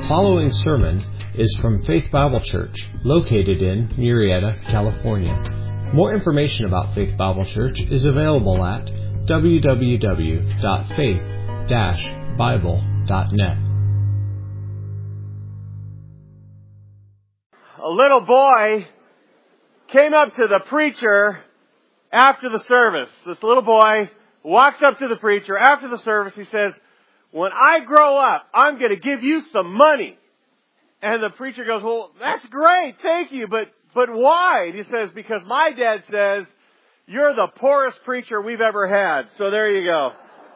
following sermon is from Faith Bible Church, located in Murrieta, California. More information about Faith Bible Church is available at www.faith-bible.net. A little boy came up to the preacher after the service. This little boy walks up to the preacher after the service. He says, "When I grow up, I'm going to give you some money." And the preacher goes, "Well, that's great. Thank you. But why?" And he says, "Because my dad says you're the poorest preacher we've ever had." So there you go.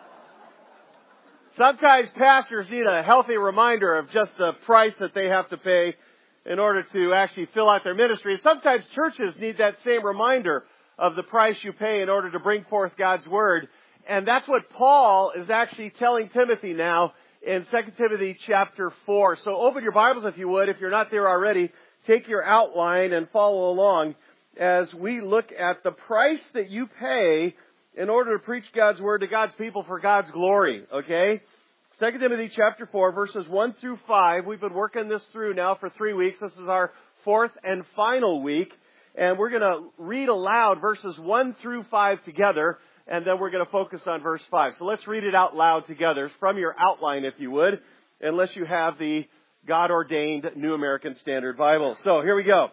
Sometimes pastors need a healthy reminder of just the price that they have to pay in order to actually fill out their ministry. Sometimes churches need that same reminder of the price you pay in order to bring forth God's Word. And that's what Paul is actually telling Timothy now in 2 Timothy chapter 4. So open your Bibles if you would. If you're not there already, take your outline and follow along as we look at the price that you pay in order to preach God's Word to God's people for God's glory. Okay? 2 Timothy chapter 4, verses 1 through 5. We've been working this through now for 3 weeks. This is our fourth and final week. And we're going to read aloud verses 1 through 5 together. And then we're going to focus on verse 5. So let's read it out loud together from your outline, if you would, unless you have the God-ordained New American Standard Bible. So here we go.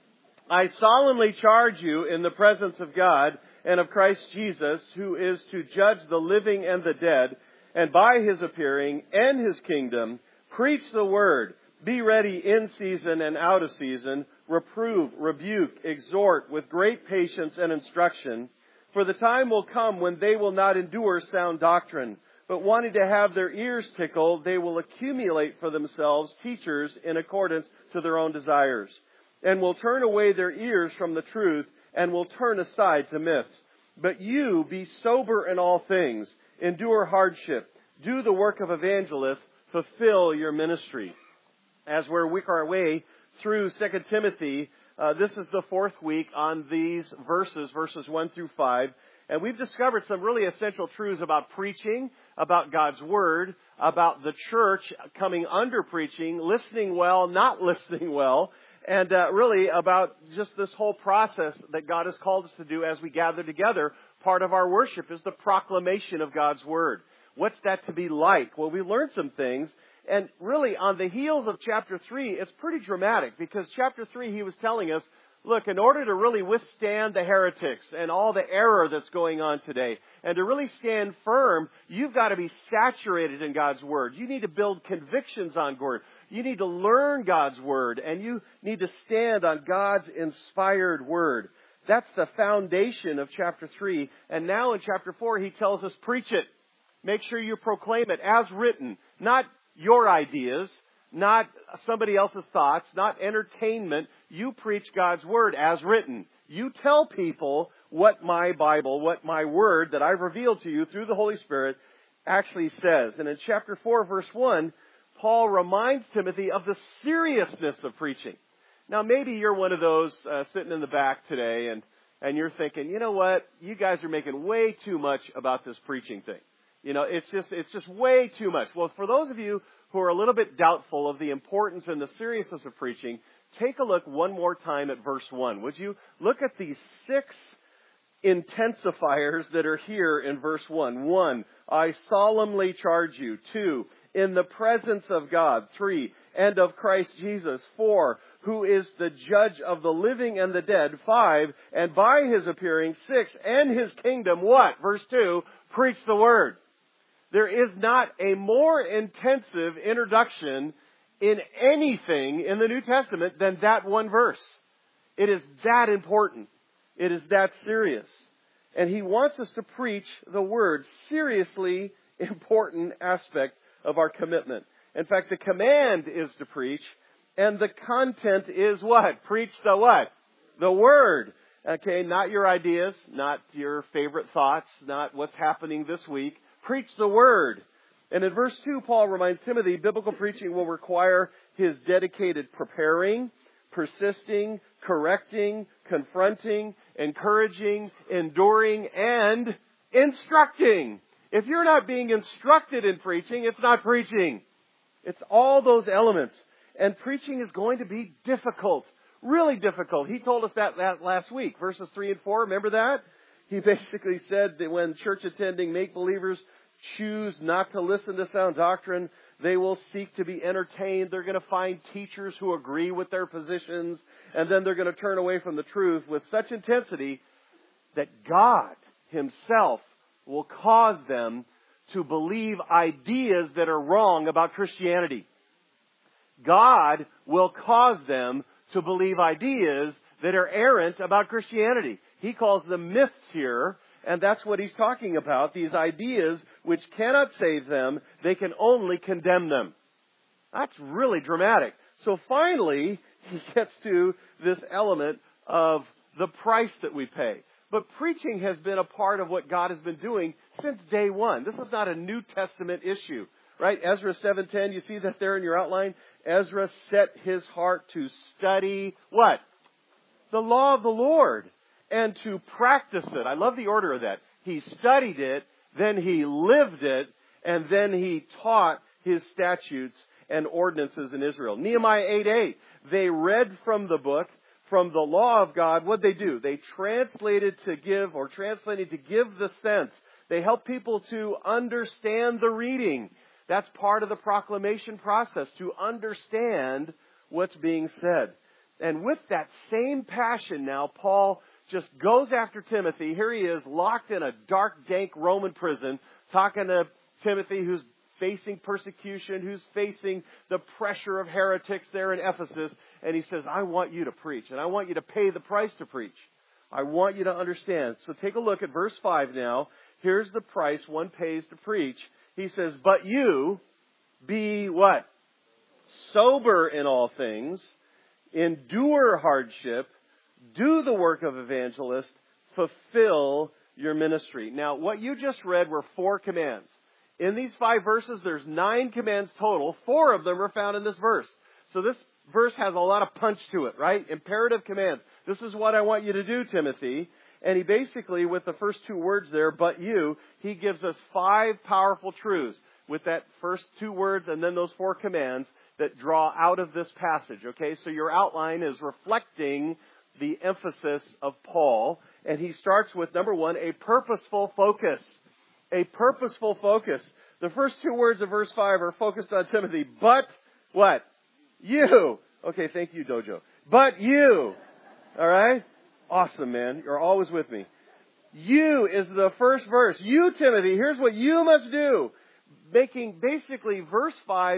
"I solemnly charge you in the presence of God and of Christ Jesus, who is to judge the living and the dead, and by His appearing and His kingdom, preach the word. Be ready in season and out of season. Reprove, rebuke, exhort with great patience and instruction. For the time will come when they will not endure sound doctrine, but wanting to have their ears tickled, they will accumulate for themselves teachers in accordance to their own desires, and will turn away their ears from the truth, and will turn aside to myths. But you be sober in all things, endure hardship, do the work of evangelists, fulfill your ministry." As we're working our way through 2 Timothy, this is the fourth week on these verses 1 through 5. And we've discovered some really essential truths about preaching, about God's Word, about the church coming under preaching, listening well, not listening well, and really about just this whole process that God has called us to do as we gather together. Part of our worship is the proclamation of God's Word. What's that to be like? Well, we learned some things. And really, on the heels of chapter 3, it's pretty dramatic, because chapter 3, he was telling us, look, in order to really withstand the heretics and all the error that's going on today, and to really stand firm, you've got to be saturated in God's Word. You need to build convictions on Word. You need to learn God's Word, and you need to stand on God's inspired Word. That's the foundation of chapter 3. And now in chapter 4, he tells us, preach it. Make sure you proclaim it as written, not your ideas, not somebody else's thoughts, not entertainment. You preach God's Word as written. You tell people what my Bible, what my Word that I've revealed to you through the Holy Spirit actually says. And in chapter 4, verse 1, Paul reminds Timothy of the seriousness of preaching. Now, maybe you're one of those sitting in the back today and you're thinking, you know what? You guys are making way too much about this preaching thing. You know, it's just way too much. Well, for those of you who are a little bit doubtful of the importance and the seriousness of preaching, take a look one more time at verse 1. Would you look at these 6 intensifiers that are here in verse 1. 1, I solemnly charge you. 2, in the presence of God. 3, and of Christ Jesus. 4, who is the judge of the living and the dead. 5, and by His appearing. 6, and His kingdom. What? Verse 2, preach the word. There is not a more intensive introduction in anything in the New Testament than that one verse. It is that important. It is that serious. And he wants us to preach the word. Seriously important aspect of our commitment. In fact, the command is to preach, and the content is what? Preach the what? The word. Okay, not your ideas, not your favorite thoughts, not what's happening this week. Preach the word. And in verse 2, Paul reminds Timothy, biblical preaching will require his dedicated preparing, persisting, correcting, confronting, encouraging, enduring, and instructing. If you're not being instructed in preaching, it's not preaching. It's all those elements. And preaching is going to be difficult. Really difficult. He told us that last week. Verses 3 and 4, remember that? He basically said that when church attending make-believers choose not to listen to sound doctrine, they will seek to be entertained. They're going to find teachers who agree with their positions, and then they're going to turn away from the truth with such intensity that God Himself will cause them to believe ideas that are wrong about Christianity. God will cause them to believe ideas that are errant about Christianity. He calls them myths here, and that's what he's talking about. These ideas which cannot save them, they can only condemn them. That's really dramatic. So finally, he gets to this element of the price that we pay. But preaching has been a part of what God has been doing since day one. This is not a New Testament issue, right? Ezra 7:10, you see that there in your outline? Ezra set his heart to study what? The law of the Lord, and to practice it. I love the order of that. He studied it, then he lived it, and then he taught his statutes and ordinances in Israel. Nehemiah 8:8, they read from the book, from the law of God. What'd they do? They translated to give the sense. They help people to understand the reading. That's part of the proclamation process, to understand what's being said. And with that same passion now, Paul just goes after Timothy. Here he is, locked in a dark, dank Roman prison, talking to Timothy, who's facing persecution, who's facing the pressure of heretics there in Ephesus. And he says, I want you to preach, and I want you to pay the price to preach. I want you to understand. So take a look at verse 5 now. Here's the price one pays to preach. He says, but you be what? Sober in all things, endure hardship, do the work of evangelist, fulfill your ministry. Now, what you just read were 4 commands. In these 5 verses, there's 9 commands total. 4 of them are found in this verse. So this verse has a lot of punch to it, right? Imperative commands. This is what I want you to do, Timothy. And he basically, with the first 2 words there, but you, he gives us 5 powerful truths with that first 2 words and then those 4 commands that draw out of this passage. Okay, so your outline is reflecting the emphasis of Paul. And he starts with, number 1, a purposeful focus. A purposeful focus. The first 2 words of verse 5 are focused on Timothy. But what? You. Okay, thank you, Dojo. But you. All right? Awesome, man. You're always with me. You is the first verse. You, Timothy, here's what you must do. Making basically verse 5,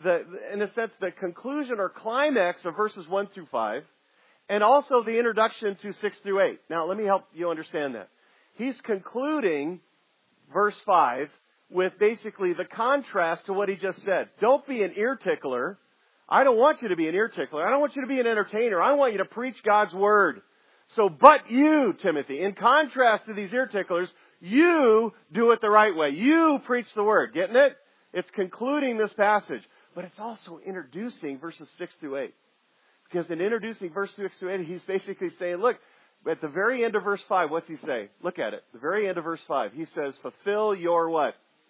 in a sense, the conclusion or climax of verses 1 through 5. And also the introduction to 6 through 8. Now, let me help you understand that. He's concluding verse 5 with basically the contrast to what he just said. Don't be an ear tickler. I don't want you to be an ear tickler. I don't want you to be an entertainer. I want you to preach God's word. So, but you, Timothy, in contrast to these ear ticklers, you do it the right way. You preach the word. Getting it? It's concluding this passage. But it's also introducing verses 6 through 8. Because in introducing verse 6 through 8, he's basically saying, look, at the very end of verse 5, what's he say? Look at it. The very end of verse 5, he says, fulfill your what?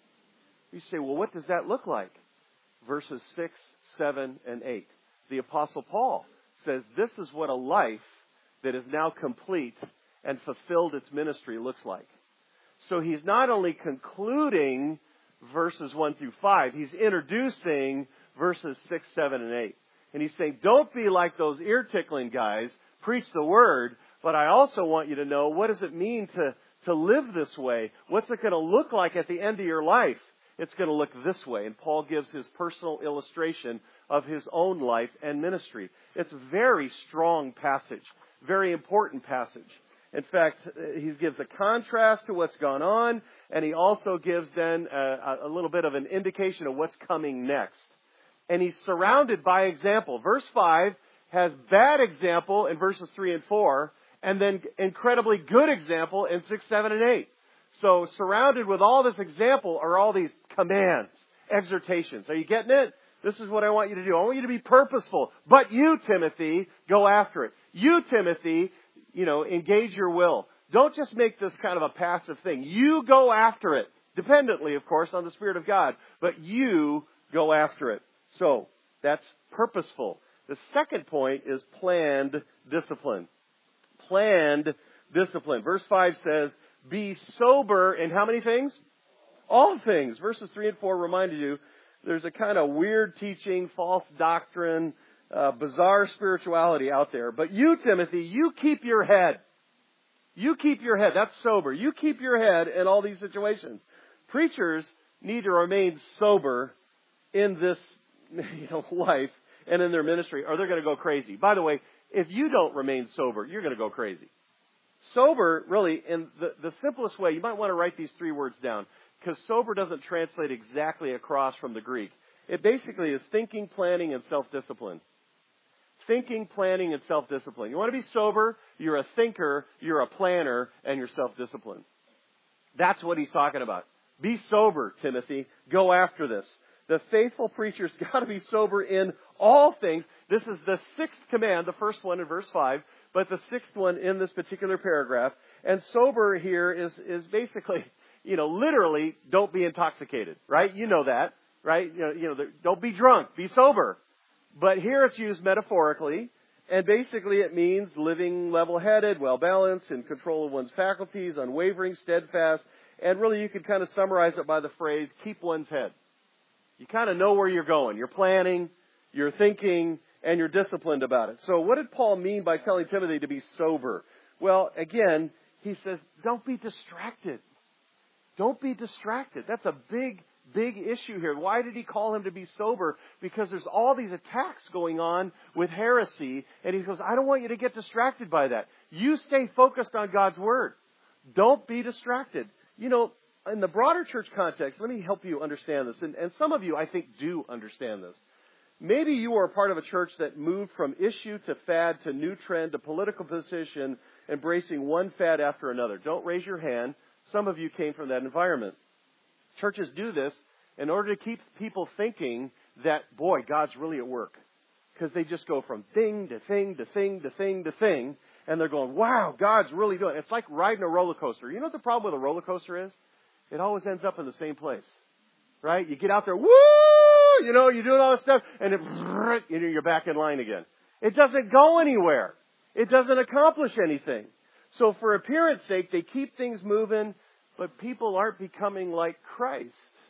You say, well, what does that look like? Verses 6, 7, and 8. The Apostle Paul says this is what a life that is now complete and fulfilled its ministry looks like. So he's not only concluding verses 1 through 5, he's introducing verses 6, 7, and 8. And he's saying, don't be like those ear-tickling guys. Preach the word. But I also want you to know, what does it mean to live this way? What's it going to look like at the end of your life? It's going to look this way. And Paul gives his personal illustration of his own life and ministry. It's a very strong passage. Very important passage. In fact, he gives a contrast to what's gone on. And he also gives then a little bit of an indication of what's coming next. And he's surrounded by example. Verse 5 has bad example in verses 3 and 4, and then incredibly good example in 6, 7, and 8. So surrounded with all this example are all these commands, exhortations. Are you getting it? This is what I want you to do. I want you to be purposeful. But you, Timothy, go after it. You, Timothy, engage your will. Don't just make this kind of a passive thing. You go after it. Dependently, of course, on the Spirit of God. But you go after it. So, that's purposeful. The second point is planned discipline. Planned discipline. Verse 5 says, be sober in how many things? All things. Verses 3 and 4 reminded you there's a kind of weird teaching, false doctrine, bizarre spirituality out there. But you, Timothy, you keep your head. You keep your head. That's sober. You keep your head in all these situations. Preachers need to remain sober in this life and in their ministry, or they're going to go crazy. By the way, if you don't remain sober, you're going to go crazy. Sober, really, in the simplest way, you might want to write these 3 words down, because sober doesn't translate exactly across from the Greek. It basically is thinking, planning, and self-discipline. Thinking, planning, and self-discipline. You want to be sober, you're a thinker, you're a planner, and you're self-disciplined. That's what he's talking about. Be sober, Timothy. Go after this. The faithful preacher's got to be sober in all things. This is the 6th command, the first one in verse 5, but the 6th one in this particular paragraph. And sober here is basically, literally, don't be intoxicated, right? You know that, right? Don't be drunk. Be sober. But here it's used metaphorically, and basically it means living level-headed, well-balanced, in control of one's faculties, unwavering, steadfast, and really you could kind of summarize it by the phrase, keep one's head. You kind of know where you're going. You're planning, you're thinking, and you're disciplined about it. So what did Paul mean by telling Timothy to be sober? Well, again, he says, don't be distracted. Don't be distracted. That's a big issue here. Why did he call him to be sober? Because there's all these attacks going on with heresy, and he goes, I don't want you to get distracted by that. You stay focused on God's Word. Don't be distracted. In the broader church context, let me help you understand this. And some of you, I think, do understand this. Maybe you are a part of a church that moved from issue to fad to new trend to political position, embracing one fad after another. Don't raise your hand. Some of you came from that environment. Churches do this in order to keep people thinking that, boy, God's really at work. Because they just go from thing to thing to thing to thing to thing. And they're going, wow, God's really doing it. It's like riding a roller coaster. You know what the problem with a roller coaster is? It always ends up in the same place, right? You get out there, woo, you're doing all this stuff, and you're back in line again. It doesn't go anywhere. It doesn't accomplish anything. So for appearance sake, they keep things moving, but people aren't becoming like Christ.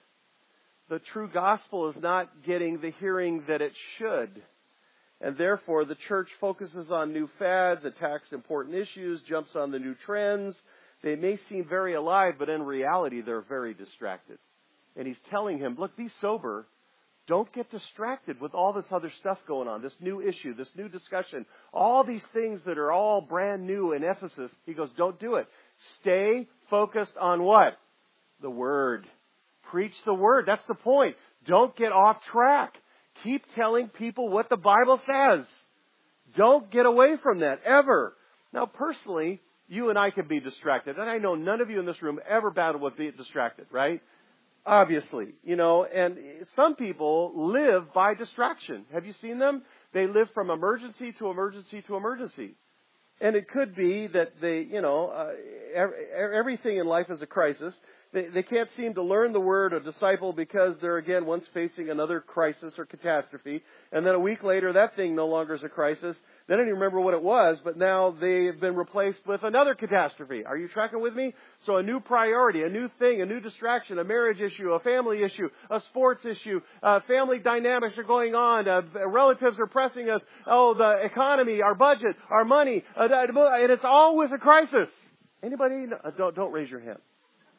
The true gospel is not getting the hearing that it should. And therefore, the church focuses on new fads, attacks important issues, jumps on the new trends. They may seem very alive, but in reality, they're very distracted. And he's telling him, look, be sober. Don't get distracted with all this other stuff going on, this new issue, this new discussion, all these things that are all brand new in Ephesus. He goes, don't do it. Stay focused on what? The Word. Preach the Word. That's the point. Don't get off track. Keep telling people what the Bible says. Don't get away from that, ever. Now, personally, you and I can be distracted. And I know none of you in this room ever battle with being distracted, right? Obviously, and some people live by distraction. Have you seen them? They live from emergency to emergency to emergency. And it could be that they, everything in life is a crisis. They can't seem to learn the Word or disciple because they're, again, once facing another crisis or catastrophe. And then a week later, that thing no longer is a crisis. They don't even remember what it was, but now they've been replaced with another catastrophe. Are you tracking with me? So a new priority, a new thing, a new distraction, a marriage issue, a family issue, a sports issue, family dynamics are going on, relatives are pressing us, the economy, our budget, our money, and it's always a crisis. Anybody? Don't raise your hand.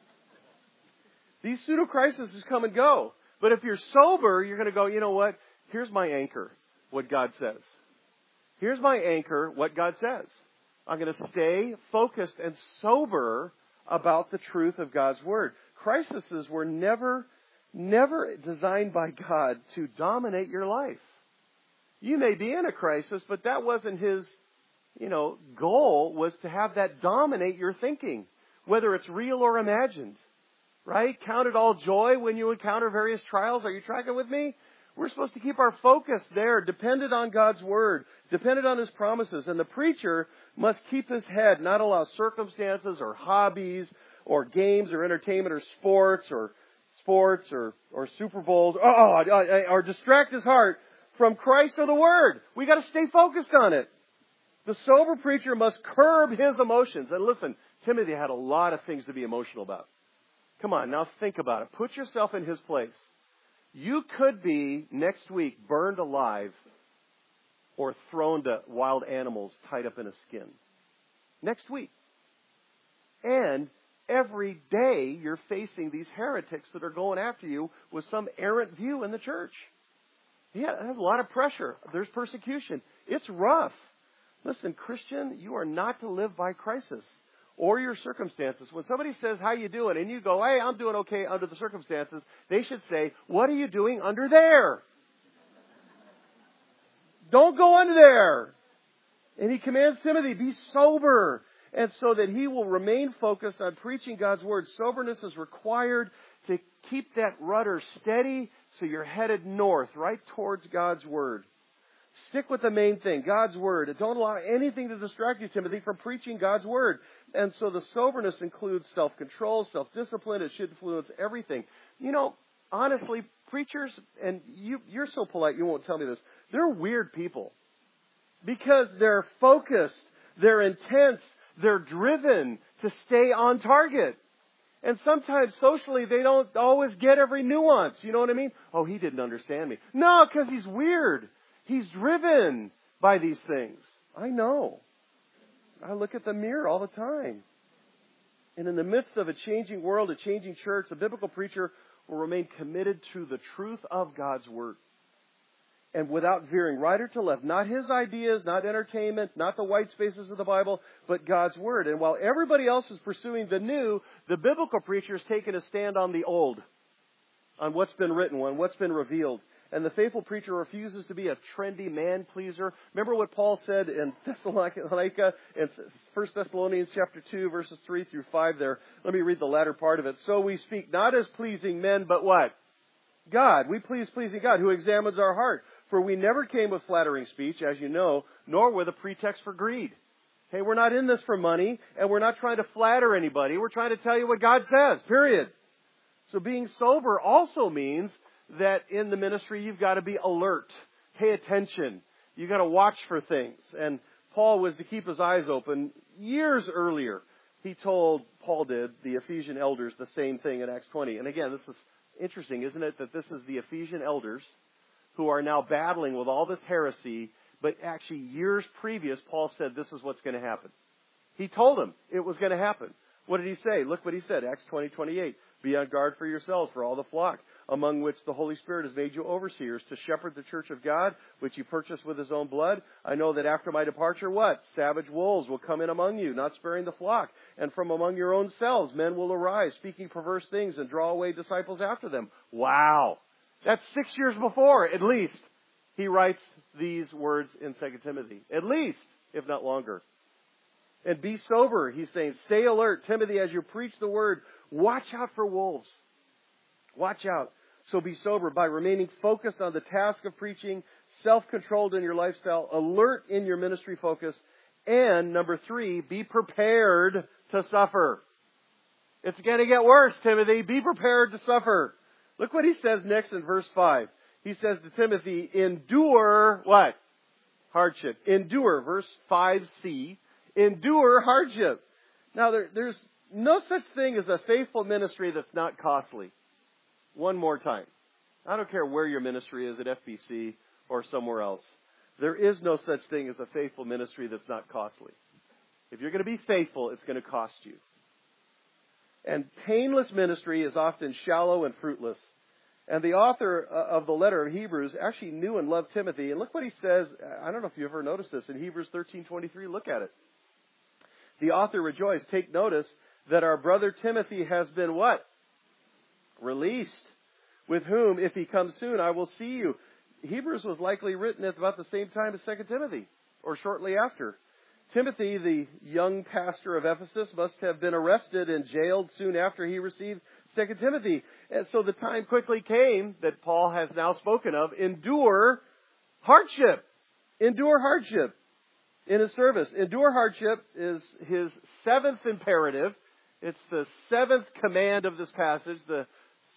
These pseudo-crises come and go. But if you're sober, you're going to go, you know what? Here's my anchor, what God says. Here's my anchor, what God says. I'm going to stay focused and sober about the truth of God's Word. Crises were never designed by God to dominate your life. You may be in a crisis, but that wasn't His, goal was to have that dominate your thinking, whether it's real or imagined. Right? Count it all joy when you encounter various trials. Are you tracking with me? We're supposed to keep our focus there, dependent on God's Word, dependent on His promises. And the preacher must keep his head, not allow circumstances or hobbies or games or entertainment or sports or sports or Super Bowls, or distract his heart from Christ or the Word. We got to stay focused on it. The sober preacher must curb his emotions. And listen, Timothy had a lot of things to be emotional about. Come on, now think about it. Put yourself in his place. You could be, next week, burned alive or thrown to wild animals tied up in a skin. Next week. And every day you're facing these heretics that are going after you with some errant view in the church. Yeah, there's a lot of pressure. There's persecution. It's rough. Listen, Christian, you are not to live by crisis or your circumstances. When somebody says, how you doing? And you go, hey, I'm doing okay under the circumstances. They should say, what are you doing under there? Don't go under there. And he commands Timothy, be sober. And so that he will remain focused on preaching God's Word. Soberness is required to keep that rudder steady so you're headed north, right towards God's Word. Stick with the main thing, God's Word. And don't allow anything to distract you, Timothy, from preaching God's Word. And so the soberness includes self-control, self-discipline. It should influence everything. You know, honestly, preachers, and you're so polite, you won't tell me this, they're weird people. Because they're focused, they're intense, they're driven to stay on target. And sometimes socially they don't always get every nuance. You know what I mean? Oh, he didn't understand me. No, because he's weird. He's driven by these things. I know. I look at the mirror all the time. And in the midst of a changing world, a changing church, the biblical preacher will remain committed to the truth of God's Word. And without veering right or to left, not his ideas, not entertainment, not the white spaces of the Bible, but God's Word. And while everybody else is pursuing the new, the biblical preacher is taking a stand on the old, on what's been written, on what's been revealed. And the faithful preacher refuses to be a trendy man-pleaser. Remember what Paul said in Thessalonica, in 1 Thessalonians chapter 2, verses 3 through 5 there. Let me read the latter part of it. So we speak not as pleasing men, but what? God. We pleasing God, who examines our heart. For we never came with flattering speech, as you know, nor with a pretext for greed. Okay, we're not in this for money, and we're not trying to flatter anybody. We're trying to tell you what God says, period. So being sober also means that in the ministry you've got to be alert, pay attention. You've got to watch for things. And Paul was to keep his eyes open. Years earlier, Paul did, the Ephesian elders, the same thing in Acts 20. And again, this is interesting, isn't it, that this is the Ephesian elders who are now battling with all this heresy, but actually years previous, Paul said this is what's going to happen. He told them it was going to happen. What did he say? Look what he said, Acts 20:28. Be on guard for yourselves, for all the flock, among which the Holy Spirit has made you overseers, to shepherd the church of God, which he purchased with his own blood. I know that after my departure, what? Savage wolves will come in among you, not sparing the flock. And from among your own selves, men will arise, speaking perverse things, and draw away disciples after them. Wow! That's 6 years before, at least. He writes these words in 2 Timothy. At least, if not longer. And be sober, he's saying. Stay alert, Timothy, as you preach the word. Watch out for wolves. Watch out. So be sober by remaining focused on the task of preaching, self-controlled in your lifestyle, alert in your ministry focus, and number 3, be prepared to suffer. It's going to get worse, Timothy. Be prepared to suffer. Look what he says next in verse 5. He says to Timothy, endure what? Hardship. Endure, verse 5c. Endure hardship. Now, there's no such thing as a faithful ministry that's not costly. One more time. I don't care where your ministry is, at FBC or somewhere else. There is no such thing as a faithful ministry that's not costly. If you're going to be faithful, it's going to cost you. And painless ministry is often shallow and fruitless. And the author of the letter of Hebrews actually knew and loved Timothy. And look what he says. I don't know if you ever noticed this. In Hebrews 13:23, look at it. The author rejoiced. Take notice that our brother Timothy has been what? Released. With whom, if he comes soon, I will see you. Hebrews was likely written at about the same time as 2 Timothy, or shortly after. Timothy, the young pastor of Ephesus, must have been arrested and jailed soon after he received 2 Timothy. And so the time quickly came that Paul has now spoken of. Endure hardship. Endure hardship in his service. Endure hardship is his 7th imperative. It's the 7th command of this passage, the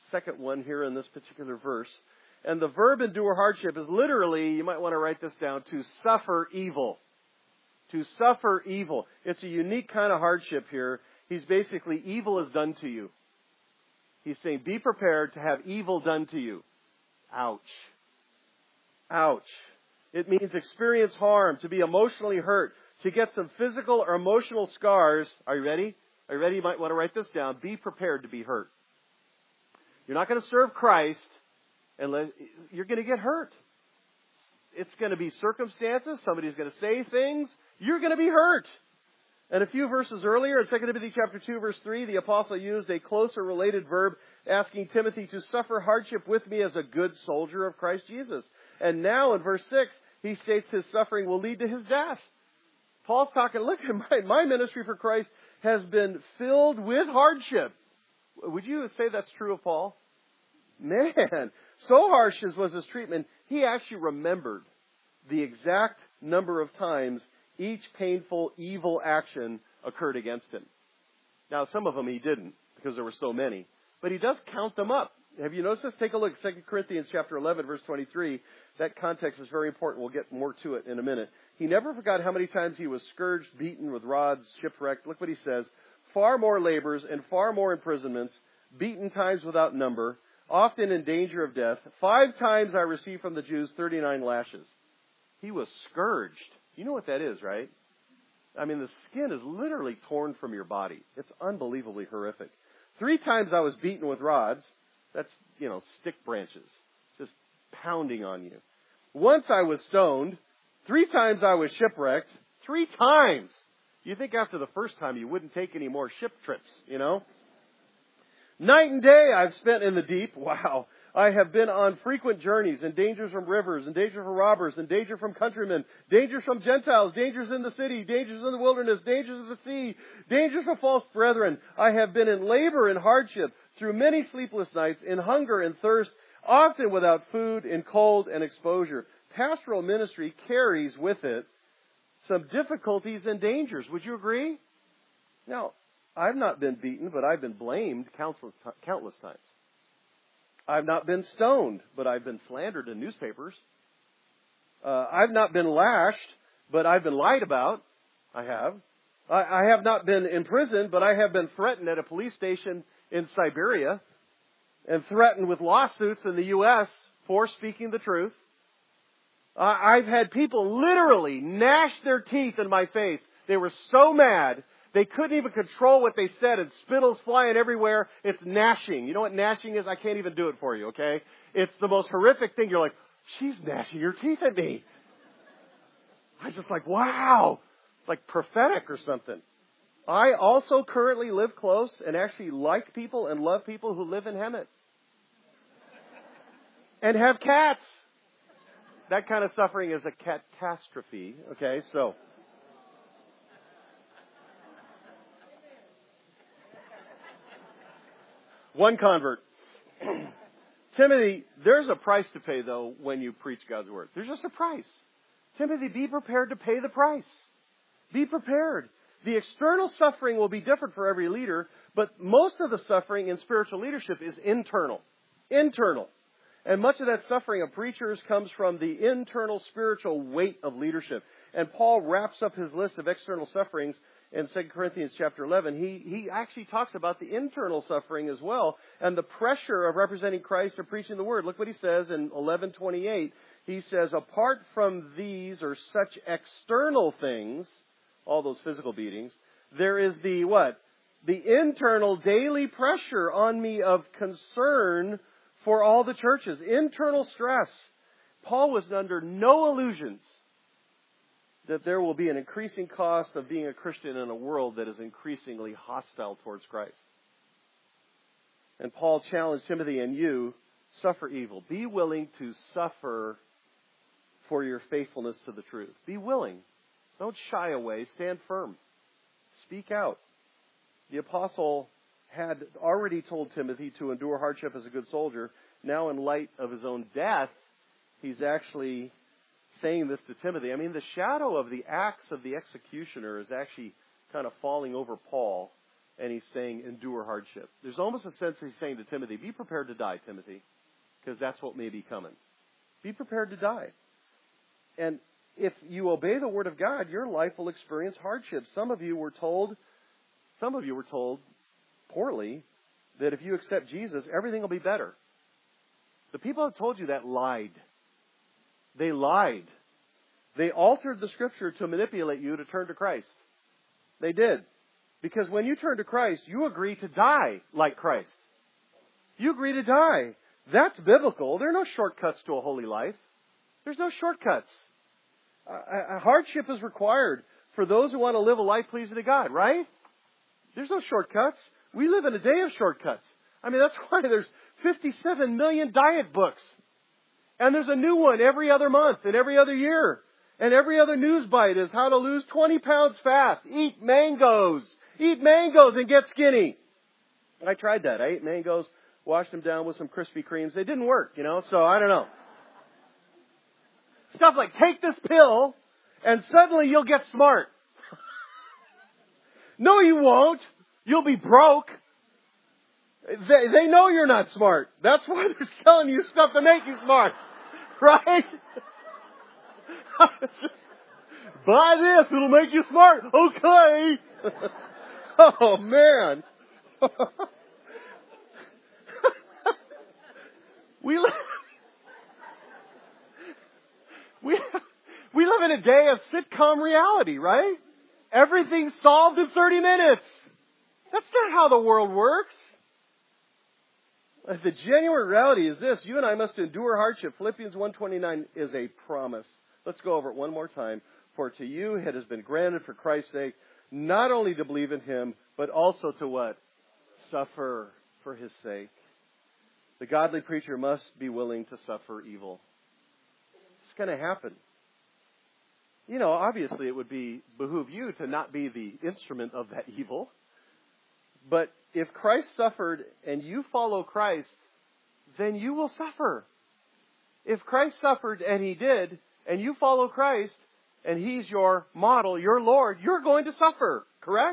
second one here in this particular verse. And the verb endure hardship is literally, you might want to write this down, to suffer evil. To suffer evil. It's a unique kind of hardship here. He's basically, evil is done to you. He's saying, be prepared to have evil done to you. Ouch. Ouch. It means experience harm, to be emotionally hurt, to get some physical or emotional scars. Are you ready? Are you ready? You might want to write this down. Be prepared to be hurt. You're not going to serve Christ unless you're going to get hurt. It's going to be circumstances. Somebody's going to say things. You're going to be hurt. And a few verses earlier, in 2 Timothy chapter 2, verse 3, the apostle used a closer related verb, asking Timothy to suffer hardship with me as a good soldier of Christ Jesus. And now in verse 6, he states his suffering will lead to his death. Paul's talking, look, my ministry for Christ has been filled with hardship. Would you say that's true of Paul? Man, so harsh as was his treatment, he actually remembered the exact number of times each painful, evil action occurred against him. Now, some of them he didn't, because there were so many. But he does count them up. Have you noticed this? Take a look. 2 Corinthians chapter 11, verse 23. That context is very important. We'll get more to it in a minute. He never forgot how many times he was scourged, beaten with rods, shipwrecked. Look what he says. Far more labors and far more imprisonments, beaten times without number, often in danger of death. 5 times I received from the Jews 39 lashes. He was scourged. You know what that is, right? I mean, the skin is literally torn from your body. It's unbelievably horrific. 3 times I was beaten with rods. That's, stick branches, just pounding on you. Once I was stoned. 3 times I was shipwrecked. 3 times. You think after the first time you wouldn't take any more ship trips, Night and day I've spent in the deep. Wow. I have been on frequent journeys, and dangers from rivers, and danger from robbers, and danger from countrymen, dangers from Gentiles, dangers in the city, dangers in the wilderness, dangers of the sea, dangers from false brethren. I have been in labor and hardship, through many sleepless nights, in hunger and thirst, often without food, in cold and exposure. Pastoral ministry carries with it some difficulties and dangers. Would you agree? Now, I've not been beaten, but I've been blamed countless times. I've not been stoned, but I've been slandered in newspapers. I've not been lashed, but I've been lied about. I have. I have not been imprisoned, but I have been threatened at a police station in Siberia and threatened with lawsuits in the U.S. for speaking the truth. I've had people literally gnash their teeth in my face. They were so mad, they couldn't even control what they said, and spittle's flying everywhere. It's gnashing. You know what gnashing is? I can't even do it for you, okay? It's the most horrific thing. You're like, she's gnashing her teeth at me. I was just like, wow. It's like prophetic or something. I also currently live close and actually like people and love people who live in Hemet. And have cats. That kind of suffering is a catastrophe, okay? So, one convert. Timothy, there's a price to pay, though, when you preach God's word. There's just a price. Timothy, be prepared to pay the price. Be prepared. The external suffering will be different for every leader, but most of the suffering in spiritual leadership is internal. Internal. And much of that suffering of preachers comes from the internal spiritual weight of leadership. And Paul wraps up his list of external sufferings in 2 Corinthians chapter 11. He actually talks about the internal suffering as well and the pressure of representing Christ or preaching the word. Look what he says in 11:28. He says, apart from these or such external things, all those physical beatings, there is the what? The internal daily pressure on me of concern for all the churches. Internal stress. Paul was under no illusions that there will be an increasing cost of being a Christian in a world that is increasingly hostile towards Christ. And Paul challenged Timothy and you, suffer evil. Be willing to suffer for your faithfulness to the truth. Be willing. Don't shy away. Stand firm. Speak out. The apostle had already told Timothy to endure hardship as a good soldier. Now, in light of his own death, he's actually saying this to Timothy. I mean, the shadow of the axe of the executioner is actually kind of falling over Paul. and he's saying endure hardship. There's almost a sense he's saying to Timothy, be prepared to die, Timothy, because that's what may be coming. Be prepared to die. And if you obey the Word of God, your life will experience hardship. Some of you were told poorly that if you accept Jesus, everything will be better. The people who told you that lied. They lied. They altered the Scripture to manipulate you to turn to Christ. They did. Because when you turn to Christ, you agree to die like Christ. You agree to die. That's biblical. There are no shortcuts to a holy life. There's no shortcuts. A hardship is required for those who want to live a life pleasing to God, right? There's no shortcuts. We live in a day of shortcuts. I mean, that's why there's 57 million diet books. And there's a new one every other month and every other year. And every other news bite is how to lose 20 pounds fast. Eat mangoes. Eat mangoes and get skinny. I tried that. I ate mangoes, washed them down with some Krispy Kremes. They didn't work, so I don't know. Stuff like, take this pill and suddenly you'll get smart. No, you won't. You'll be broke. They know you're not smart. That's why they're selling you stuff to make you smart. Right? Buy this. It'll make you smart. Okay. Oh, man. We live in a day of sitcom reality, right? Everything's solved in 30 minutes. That's not how the world works. The genuine reality is this. You and I must endure hardship. Philippians 1:29 is a promise. Let's go over it one more time. For to you it has been granted for Christ's sake, not only to believe in Him, but also to what? Suffer for His sake. The godly preacher must be willing to suffer evil. It's going to happen. Obviously it would behoove you to not be the instrument of that evil. But if Christ suffered and you follow Christ, then you will suffer. If Christ suffered and He did, and you follow Christ, and He's your model, your Lord, you're going to suffer. Correct?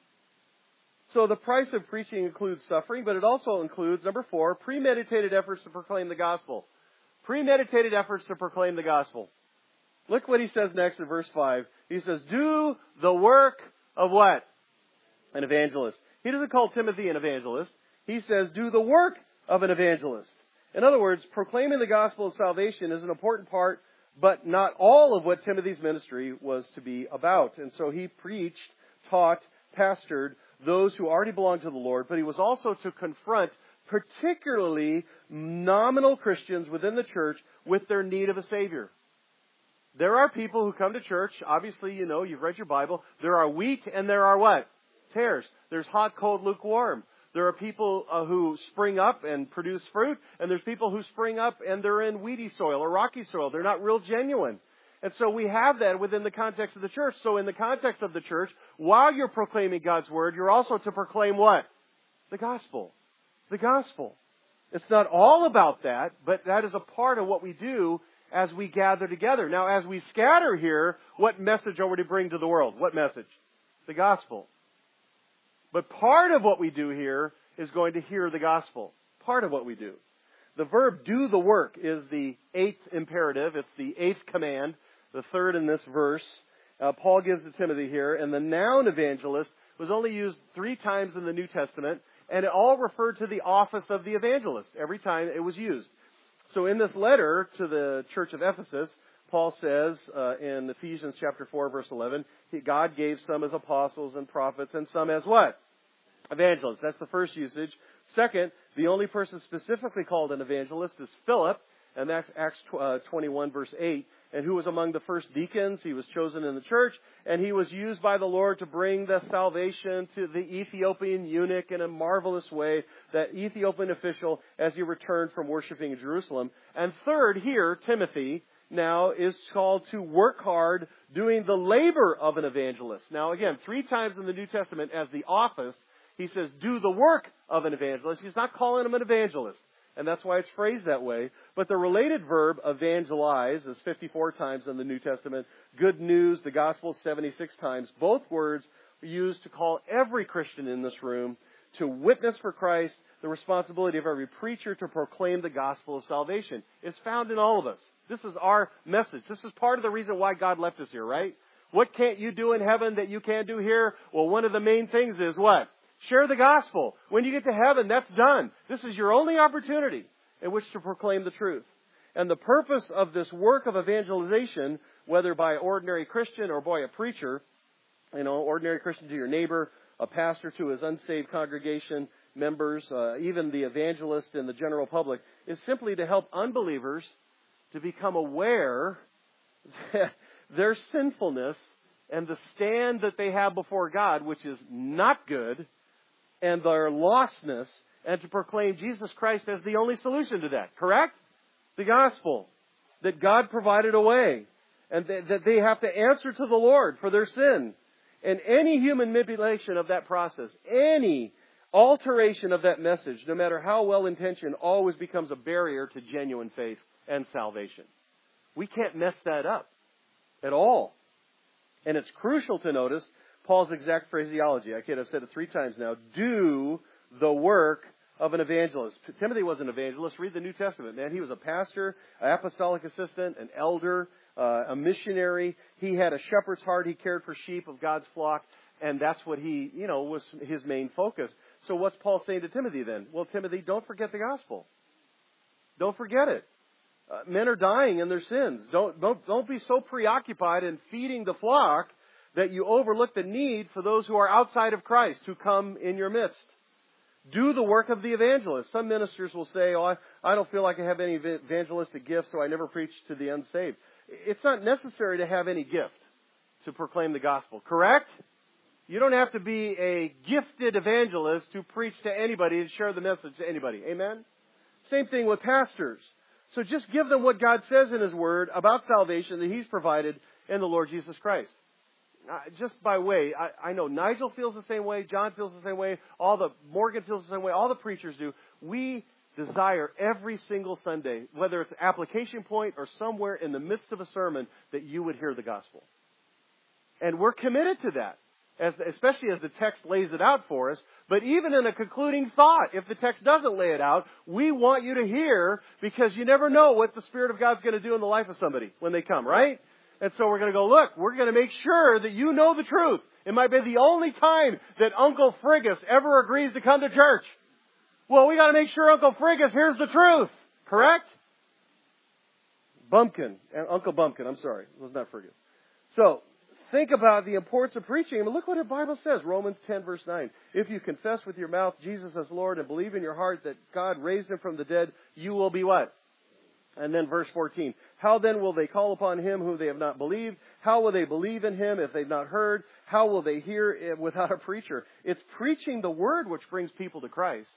So the price of preaching includes suffering, but it also includes, number 4, premeditated efforts to proclaim the gospel. Premeditated efforts to proclaim the gospel. Look what he says next in verse 5. He says, do the work of what? An evangelist. He doesn't call Timothy an evangelist. He says, do the work of an evangelist. In other words, proclaiming the gospel of salvation is an important part, but not all of what Timothy's ministry was to be about. And so he preached, taught, pastored those who already belonged to the Lord, but he was also to confront particularly nominal Christians within the church with their need of a Savior. There are people who come to church. Obviously, you've read your Bible. There are wheat and there are what? Tares. There's hot, cold, lukewarm. There are people who spring up and produce fruit, and there's people who spring up and they're in weedy soil or rocky soil. They're not real genuine. And so we have that within the context of the church. So in the context of the church, while you're proclaiming God's Word, you're also to proclaim what? The gospel. The gospel. It's not all about that, but that is a part of what we do as we gather together. Now, as we scatter here, what message are we to bring to the world? What message? The gospel. But part of what we do here is going to hear the gospel. Part of what we do. The verb do the work is the 8th imperative. It's the 8th command, the 3rd in this verse. Paul gives to Timothy here. And the noun evangelist was only used 3 times in the New Testament. And it all referred to the office of the evangelist every time it was used. So in this letter to the church of Ephesus, Paul says in Ephesians chapter 4, verse 11, God gave some as apostles and prophets and some as what? Evangelists. That's the first usage. Second, the only person specifically called an evangelist is Philip, and that's Acts 21, verse 8. And who was among the first deacons? He was chosen in the church, and he was used by the Lord to bring the salvation to the Ethiopian eunuch in a marvelous way, that Ethiopian official, as he returned from worshiping in Jerusalem. And third, here, Timothy now is called to work hard doing the labor of an evangelist. Now, again, 3 times in the New Testament as the office, he says, do the work of an evangelist. He's not calling him an evangelist. And that's why it's phrased that way. But the related verb, evangelize, is 54 times in the New Testament. Good news, the gospel, 76 times. Both words used to call every Christian in this room to witness for Christ. The responsibility of every preacher to proclaim the gospel of salvation is found in all of us. This is our message. This is part of the reason why God left us here, right? What can't you do in heaven that you can't do here? Well, one of the main things is what? Share the gospel. When you get to heaven, that's done. This is your only opportunity in which to proclaim the truth. And the purpose of this work of evangelization, whether by an ordinary Christian or by a preacher, ordinary Christian to your neighbor, a pastor to his unsaved congregation members, even the evangelist and the general public, is simply to help unbelievers to become aware that their sinfulness and the stand that they have before God, which is not good, and their lostness, and to proclaim Jesus Christ as the only solution to that. Correct? The gospel. That God provided a way. And that they have to answer to the Lord for their sin. And any human manipulation of that process, any alteration of that message, no matter how well-intentioned, always becomes a barrier to genuine faith and salvation. We can't mess that up at all. And it's crucial to notice Paul's exact phraseology. I've said it 3 times now. Do the work of an evangelist. Timothy was an evangelist. Read the New Testament, man. He was a pastor, an apostolic assistant, an elder, a missionary. He had a shepherd's heart. He cared for sheep of God's flock. And that's what he, was his main focus. So what's Paul saying to Timothy then? Well, Timothy, don't forget the gospel. Don't forget it. Men are dying in their sins. Don't be so preoccupied in feeding the flock that you overlook the need for those who are outside of Christ who come in your midst. Do the work of the evangelist. Some ministers will say, I don't feel like I have any evangelistic gifts, so I never preach to the unsaved. It's not necessary to have any gift to proclaim the gospel. Correct? You don't have to be a gifted evangelist to preach to anybody and share the message to anybody. Amen? Same thing with pastors. So just give them what God says in His Word about salvation that He's provided in the Lord Jesus Christ. Just by way, I know Nigel feels the same way, John feels the same way, Morgan feels the same way, all the preachers do. We desire every single Sunday, whether it's an application point or somewhere in the midst of a sermon, that you would hear the gospel. And we're committed to that, especially as the text lays it out for us. But even in a concluding thought, if the text doesn't lay it out, we want you to hear, because you never know what the Spirit of God's going to do in the life of somebody when they come, right? And so we're going to go, look, we're going to make sure that you know the truth. It might be the only time that Uncle Frigus ever agrees to come to church. Well, we got to make sure Uncle Frigus hears the truth. Correct? Uncle Bumpkin, I'm sorry. It was not Frigus. So, think about the importance of preaching. I mean, look what the Bible says. Romans 10, verse 9. If you confess with your mouth Jesus as Lord and believe in your heart that God raised Him from the dead, you will be what? And then verse 14. How then will they call upon Him whom they have not believed? How will they believe in Him if they've not heard? How will they hear without a preacher? It's preaching the Word which brings people to Christ.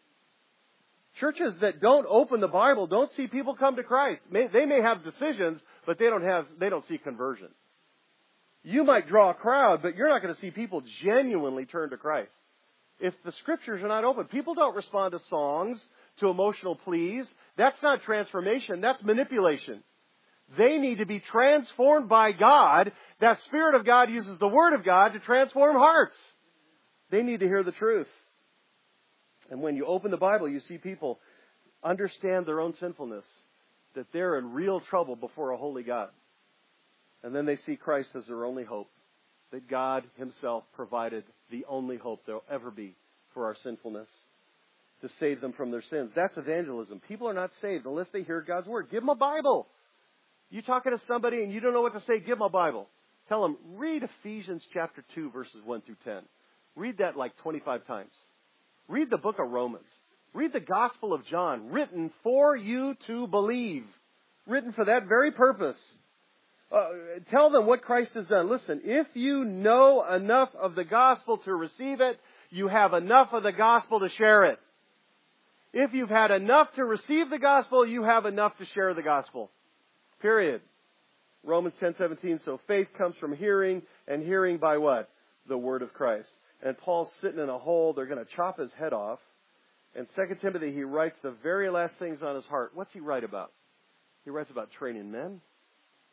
Churches that don't open the Bible don't see people come to Christ. They may have decisions, but they don't see conversion. You might draw a crowd, but you're not going to see people genuinely turn to Christ. If the Scriptures are not open, people don't respond to songs, to emotional pleas. That's not transformation. That's manipulation. They need to be transformed by God. That Spirit of God uses the Word of God to transform hearts. They need to hear the truth. And when you open the Bible, you see people understand their own sinfulness, that they're in real trouble before a holy God. And then they see Christ as their only hope, that God Himself provided the only hope there will ever be for our sinfulness, to save them from their sins. That's evangelism. People are not saved unless they hear God's Word. Give them a Bible. You talking to somebody and you don't know what to say, give them a Bible. Tell them, read Ephesians chapter 2, verses 1 through 10. Read that like 25 times. Read the book of Romans. Read the Gospel of John, written for you to believe. Written for that very purpose. Tell them what Christ has done. Listen, if you know enough of the gospel to receive it, you have enough of the gospel to share it. If you've had enough to receive the gospel, you have enough to share the gospel. Period. Romans 10:17. So faith comes from hearing, and hearing by what? The word of Christ. And Paul's sitting in a hole. They're going to chop his head off. In 2 Timothy, he writes the very last things on his heart. What's he write about? He writes about training men.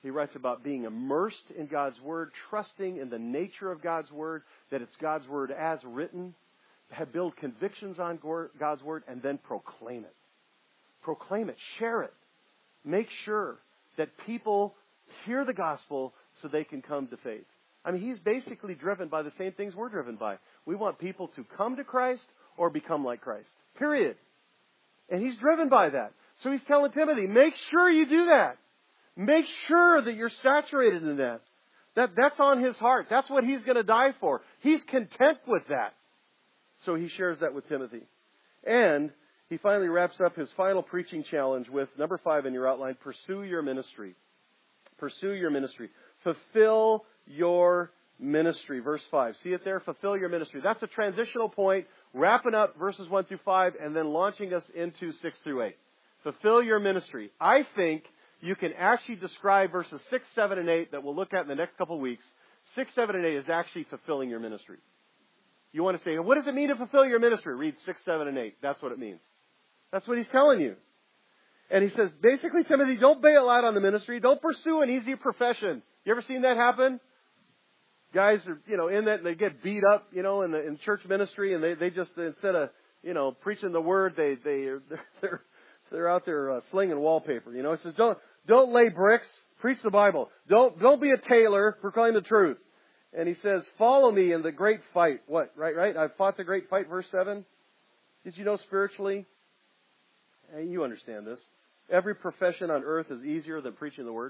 He writes about being immersed in God's Word, trusting in the nature of God's Word, that it's God's Word as written, build convictions on God's Word, and then proclaim it. Proclaim it. Share it. Make sure that people hear the gospel so they can come to faith. I mean, he's basically driven by the same things we're driven by. We want people to come to Christ or become like Christ. Period. And he's driven by that. So he's telling Timothy, make sure you do that. Make sure that you're saturated in that. That's on his heart. That's what he's going to die for. He's content with that. So he shares that with Timothy. And he finally wraps up his final preaching challenge with number 5 in your outline, pursue your ministry. Pursue your ministry. Fulfill your ministry. Verse 5. See it there? Fulfill your ministry. That's a transitional point, wrapping up verses 1 through 5 and then launching us into 6 through 8. Fulfill your ministry. I think you can actually describe verses 6, 7, and 8 that we'll look at in the next couple of weeks. 6, 7, and 8 is actually fulfilling your ministry. You want to say, what does it mean to fulfill your ministry? Read 6, 7, and 8. That's what it means. That's what he's telling you. And he says, basically, Timothy, don't bail out on the ministry. Don't pursue an easy profession. You ever seen that happen? Guys are, in that, they get beat up, in church ministry, and they just, instead of, preaching the word, they're out there slinging wallpaper. He says, don't lay bricks, preach the Bible. Don't be a tailor, proclaim the truth. And he says, follow me in the great fight. What? Right? I've fought the great fight, verse 7. Did you know spiritually? You understand this. Every profession on earth is easier than preaching the word.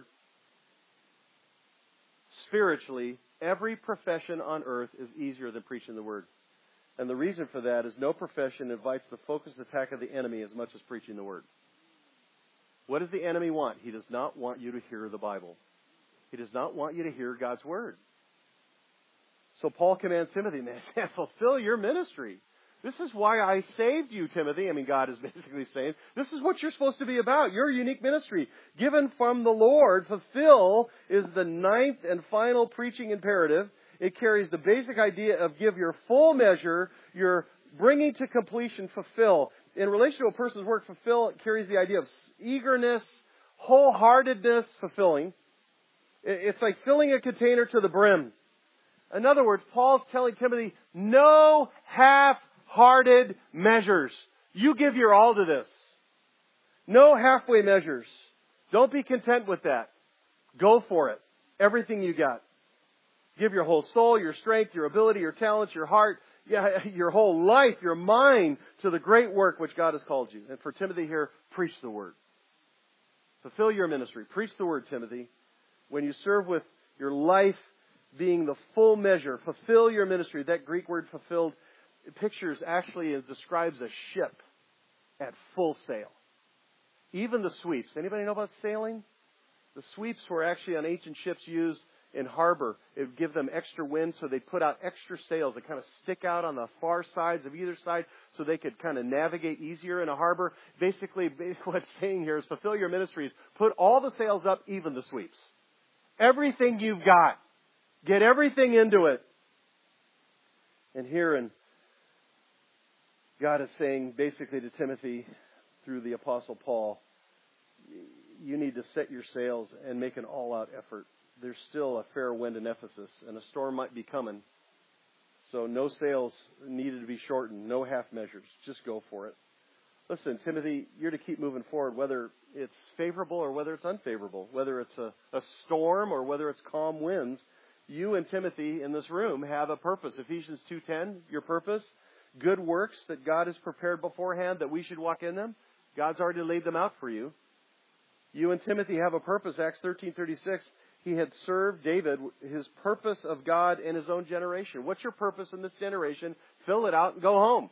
Spiritually, every profession on earth is easier than preaching the word. And the reason for that is no profession invites the focused attack of the enemy as much as preaching the word. What does the enemy want? He does not want you to hear the Bible. He does not want you to hear God's word. So Paul commands Timothy, man, fulfill your ministry. This is why I saved you, Timothy. I mean, God is basically saying, this is what you're supposed to be about. Your unique ministry, given from the Lord. Fulfill is the 9th and final preaching imperative. It carries the basic idea of give your full measure, your bringing to completion, fulfill. In relation to a person's work, fulfill carries the idea of eagerness, wholeheartedness, fulfilling. It's like filling a container to the brim. In other words, Paul's telling Timothy, no half-hearted measures. You give your all to this. No halfway measures. Don't be content with that. Go for it. Everything you got. Give your whole soul, your strength, your ability, your talents, your heart, your whole life, your mind to the great work which God has called you. And for Timothy here, preach the word. Fulfill your ministry. Preach the word, Timothy. When you serve with your life being the full measure, fulfill your ministry. That Greek word fulfilled pictures actually describes a ship at full sail. Even the sweeps. Anybody know about sailing? The sweeps were actually on ancient ships used in harbor. It would give them extra wind, so they put out extra sails that kind of stick out on the far sides of either side so they could kind of navigate easier in a harbor. Basically, what it's saying here is fulfill your ministries. Put all the sails up, even the sweeps. Everything you've got. Get everything into it. And here, God is saying basically to Timothy through the Apostle Paul, you need to set your sails and make an all-out effort. There's still a fair wind in Ephesus, and a storm might be coming. So no sails needed to be shortened, no half measures. Just go for it. Listen, Timothy, you're to keep moving forward, whether it's favorable or whether it's unfavorable, whether it's a storm or whether it's calm winds. You and Timothy in this room have a purpose. Ephesians 2:10, your purpose, good works that God has prepared beforehand that we should walk in them. God's already laid them out for you. You and Timothy have a purpose. Acts 13:36. He had served David, his purpose of God in his own generation. What's your purpose in this generation? Fill it out and go home.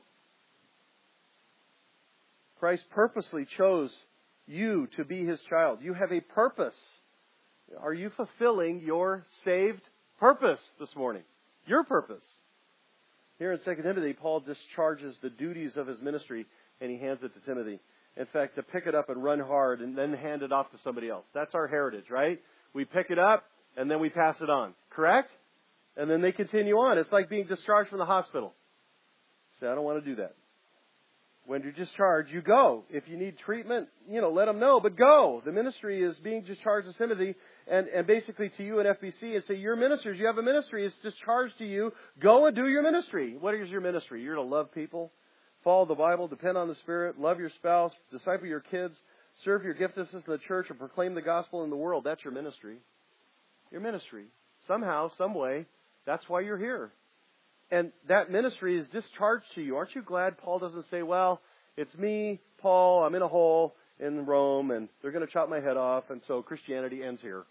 Christ purposely chose you to be his child. You have a purpose. Are you fulfilling your saved purpose this morning? Your purpose. Here in 2 Timothy, Paul discharges the duties of his ministry and he hands it to Timothy. In fact, to pick it up and run hard and then hand it off to somebody else. That's our heritage, right? We pick it up and then we pass it on. Correct? And then they continue on. It's like being discharged from the hospital. Say, I don't want to do that. When you're discharged, you go. If you need treatment, let them know, but go. The ministry is being discharged to Timothy and basically to you at FBC and say, you're ministers. You have a ministry. It's discharged to you. Go and do your ministry. What is your ministry? You're to love people, follow the Bible, depend on the Spirit, love your spouse, disciple your kids, serve your gift assistants in the church, and proclaim the gospel in the world. That's your ministry. Your ministry. Somehow, some way, that's why you're here. And that ministry is discharged to you. Aren't you glad Paul doesn't say, well, it's me, Paul, I'm in a hole in Rome, and they're going to chop my head off, and so Christianity ends here.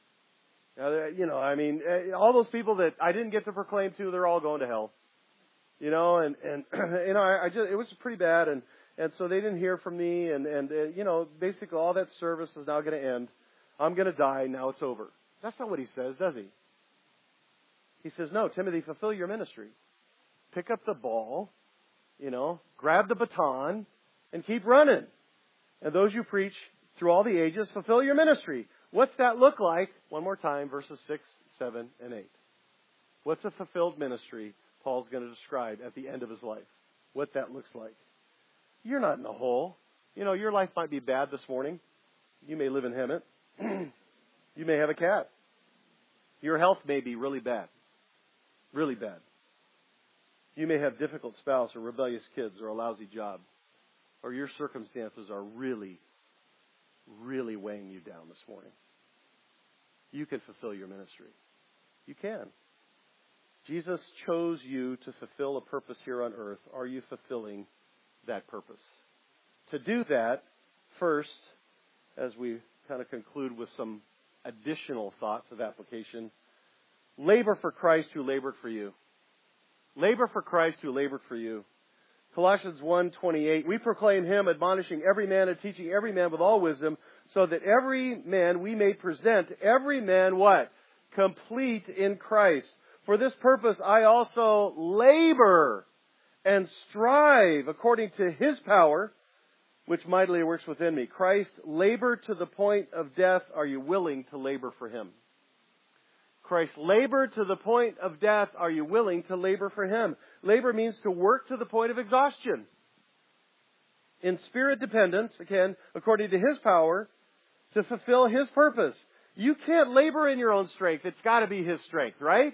All those people that I didn't get to proclaim to, they're all going to hell. It was pretty bad, and so they didn't hear from me, and basically all that service is now going to end. I'm going to die, now it's over. That's not what he says, does he? He says, no, Timothy, fulfill your ministry. Pick up the ball, grab the baton, and keep running. And those you preach through all the ages, fulfill your ministry. What's that look like? One more time, verses 6, 7, and 8. What's a fulfilled ministry Paul's going to describe at the end of his life? What that looks like. You're not in a hole. Your life might be bad this morning. You may live in Hemet. You may have a cat. Your health may be really bad. Really bad. You may have difficult spouse or rebellious kids or a lousy job. Or your circumstances are really, really weighing you down this morning. You can fulfill your ministry. You can. Jesus chose you to fulfill a purpose here on earth. Are you fulfilling that purpose? To do that, first, as we kind of conclude with some additional thoughts of application, labor for Christ who labored for you. Labor for Christ who labored for you. Colossians 1:28, we proclaim Him, admonishing every man and teaching every man with all wisdom, so that every man we may present every man what? Complete in Christ. For this purpose I also labor and strive according to His power, which mightily works within me. Christ labored to the point of death. Are you willing to labor for Him? Christ labored to the point of death. Are you willing to labor for Him? Labor means to work to the point of exhaustion. In spirit dependence, again, according to His power, to fulfill His purpose. You can't labor in your own strength. It's got to be His strength, right?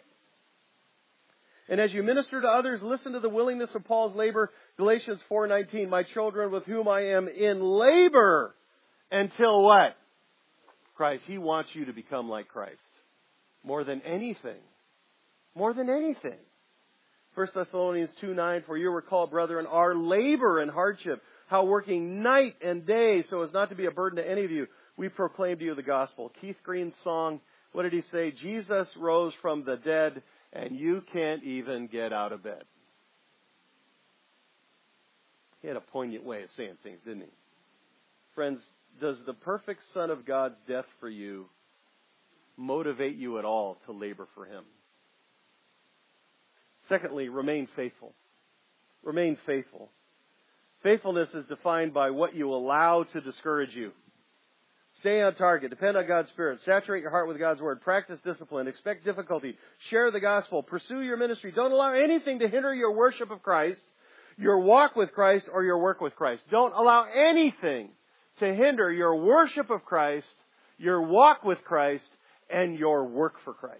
And as you minister to others, listen to the willingness of Paul's labor. Galatians 4:19, my children with whom I am in labor until what? Christ. He wants you to become like Christ. More than anything. More than anything. 1 Thessalonians 2:9, for you were called, brethren, our labor and hardship, how working night and day so as not to be a burden to any of you, we proclaim to you the gospel. Keith Green's song, what did he say? Jesus rose from the dead and you can't even get out of bed. He had a poignant way of saying things, didn't he? Friends, does the perfect Son of God's death for you motivate you at all to labor for Him? Secondly, remain faithful. Remain faithful. Faithfulness is defined by what you allow to discourage you. Stay on target. Depend on God's Spirit. Saturate your heart with God's Word. Practice discipline. Expect difficulty. Share the gospel. Pursue your ministry. Don't allow anything to hinder your worship of Christ, your walk with Christ, or your work with Christ. Don't allow anything to hinder your worship of Christ, your walk with Christ, and your work for Christ.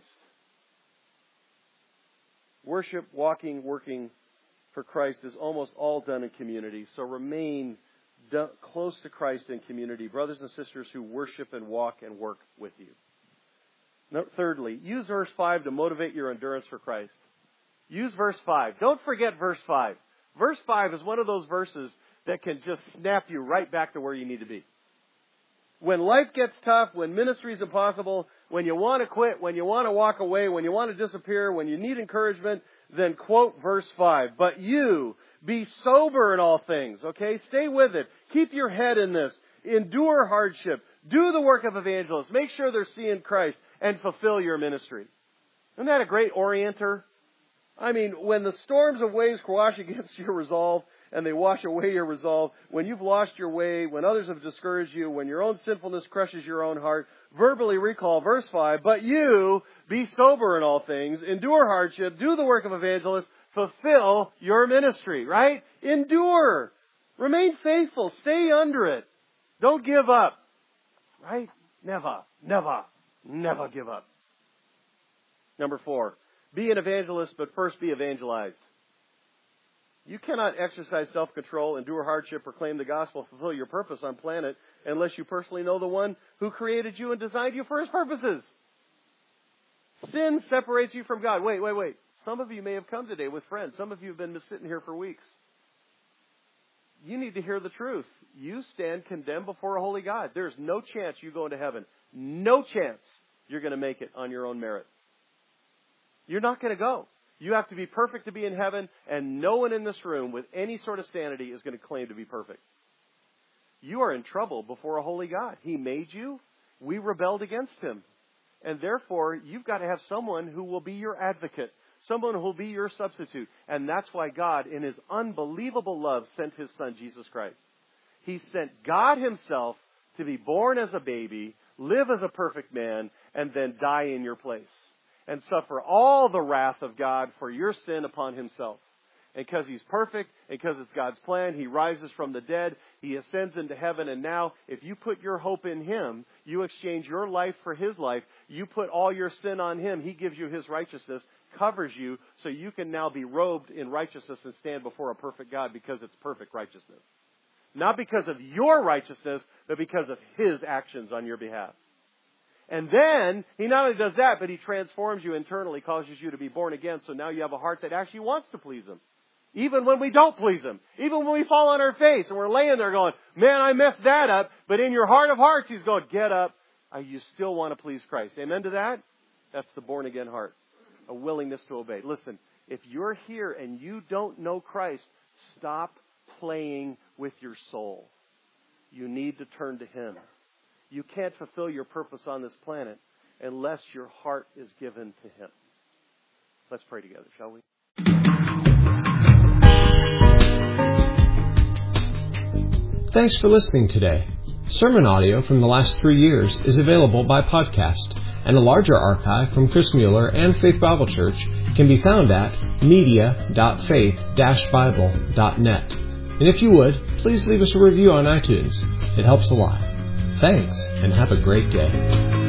Worship, walking, working for Christ is almost all done in community. So remain close to Christ in community. Brothers and sisters who worship and walk and work with you. Thirdly, use verse 5 to motivate your endurance for Christ. Use verse 5. Don't forget verse 5. Verse 5 is one of those verses that can just snap you right back to where you need to be. When life gets tough, when ministry is impossible, when you want to quit, when you want to walk away, when you want to disappear, when you need encouragement, then quote verse 5. But you, be sober in all things, okay? Stay with it. Keep your head in this. Endure hardship. Do the work of evangelists. Make sure they're seeing Christ and fulfill your ministry. Isn't that a great orienter? I mean, when the storms of waves crash against your resolve, and they wash away your resolve, when you've lost your way, when others have discouraged you, when your own sinfulness crushes your own heart, verbally recall verse 5, but you be sober in all things, endure hardship, do the work of evangelists, fulfill your ministry, right? Endure. Remain faithful. Stay under it. Don't give up. Right? Never give up. Number 4, be an evangelist, but first be evangelized. You cannot exercise self-control, endure hardship, proclaim the gospel, fulfill your purpose on planet unless you personally know the one who created you and designed you for his purposes. Sin separates you from God. Wait. Some of you may have come today with friends. Some of you have been sitting here for weeks. You need to hear the truth. You stand condemned before a holy God. There's no chance you go into heaven. No chance you're going to make it on your own merit. You're not going to go. You have to be perfect to be in heaven, and no one in this room with any sort of sanity is going to claim to be perfect. You are in trouble before a holy God. He made you. We rebelled against him. And therefore, you've got to have someone who will be your advocate, someone who will be your substitute. And that's why God, in his unbelievable love, sent his Son, Jesus Christ. He sent God himself to be born as a baby, live as a perfect man, and then die in your place. And suffer all the wrath of God for your sin upon himself. And because he's perfect, and because it's God's plan, he rises from the dead, he ascends into heaven, and now, if you put your hope in him, you exchange your life for his life, you put all your sin on him, he gives you his righteousness, covers you, so you can now be robed in righteousness and stand before a perfect God because it's perfect righteousness. Not because of your righteousness, but because of his actions on your behalf. And then, he not only does that, but he transforms you internally, causes you to be born again, so now you have a heart that actually wants to please him. Even when we don't please him. Even when we fall on our face and we're laying there going, man, I messed that up. But in your heart of hearts, he's going, get up. You still want to please Christ. Amen to that? That's the born again heart. A willingness to obey. Listen, if you're here and you don't know Christ, stop playing with your soul. You need to turn to him. You can't fulfill your purpose on this planet unless your heart is given to him. Let's pray together, shall we? Thanks for listening today. Sermon audio from the last 3 years is available by podcast, and a larger archive from Chris Mueller and Faith Bible Church can be found at media.faith-bible.net. And if you would, please leave us a review on iTunes. It helps a lot. Thanks, and have a great day.